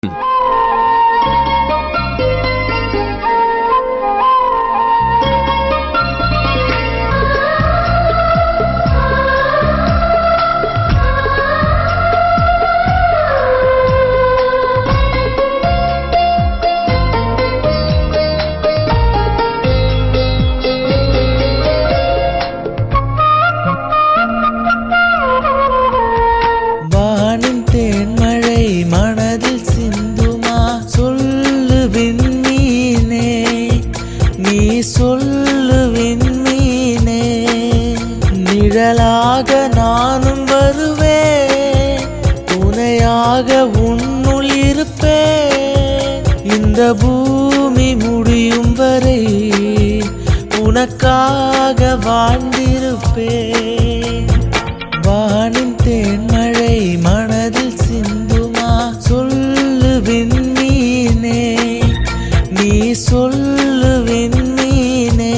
மனதில் சிந்துமா சொல்லு விண்மீனே, நீ சொல்லு விண்மீனே. நிழலாக நானும் வருவேன், துணையாக உன்னுள் இருப்பேன். இந்த பூமி முடியும் வரை உனக்காக வாழ்ந்திருப்பேன். வானின் தேன்மழை மனதில் சிந்துமா சொல்லு விண்மீனே, நீ சொல்லு விண்மீனே.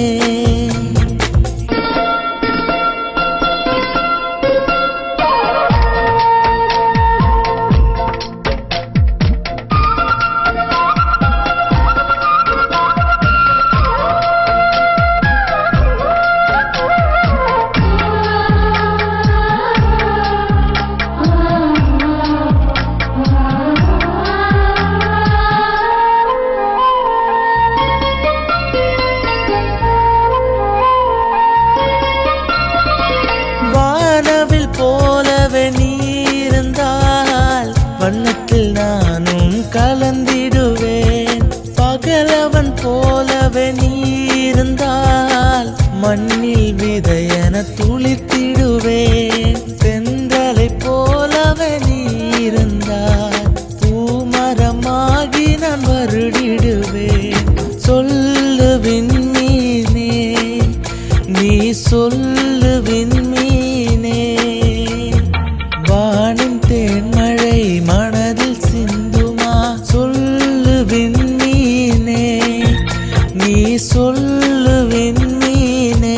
வானவில் போலவே நீ இருந்தால் வண்ணத்தில் நானும் கலந்திடுவேன். பகலவன் போலவே நீ இருந்தால் மண்ணில் விதையென துளிர்த்திடுவேன். தென்றலை போலவே நீ இருந்தால் பூமரமாகி நான் வருடிடுவேன். சொல்லு விண்மீனே, நீ சொல்லு விண்மீனே. வானின் தேன்மழை மனதில் சிந்துமா சொல்லு விண்மீனே, நீ சொல்லு விண்மீனே.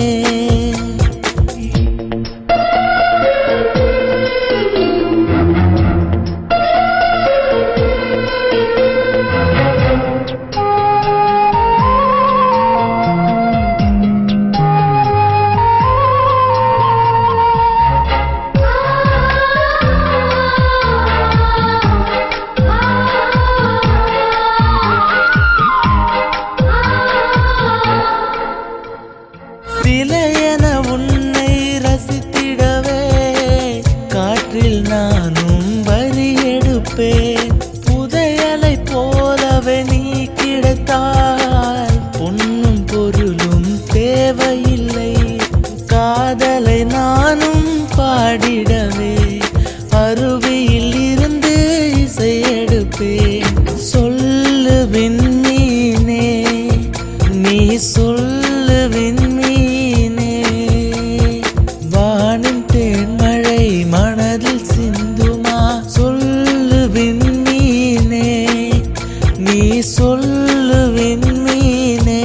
சிலையென உன்னை ரசித்திடவே காற்றில் நானும் வரி எடுப்பேன். புதையலை போலவே நீ கிடைத்தால் பொன்னும் பொருளும் தேவையில்லை. காதலை நானும் பாடிடவே அருவியில் இருந்து இசை எடுப்பேன். சொல்லு விண்மீனே, நீ சொல்லு விண்மீனே. வானின் தேன்மழை மனதில் சிந்துமா சொல்லு விண்மீனே, நீ சொல்லு விண்மீனே.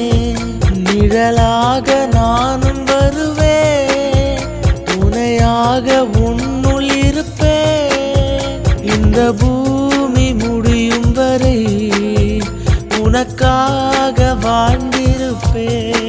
நிழலாக நானும் வருவேன், துணையாக உன்னுள் இருப்பேன். இந்த பூமி முடியும் வரை உனக்காக வாழ்ந்திருப்பேன்.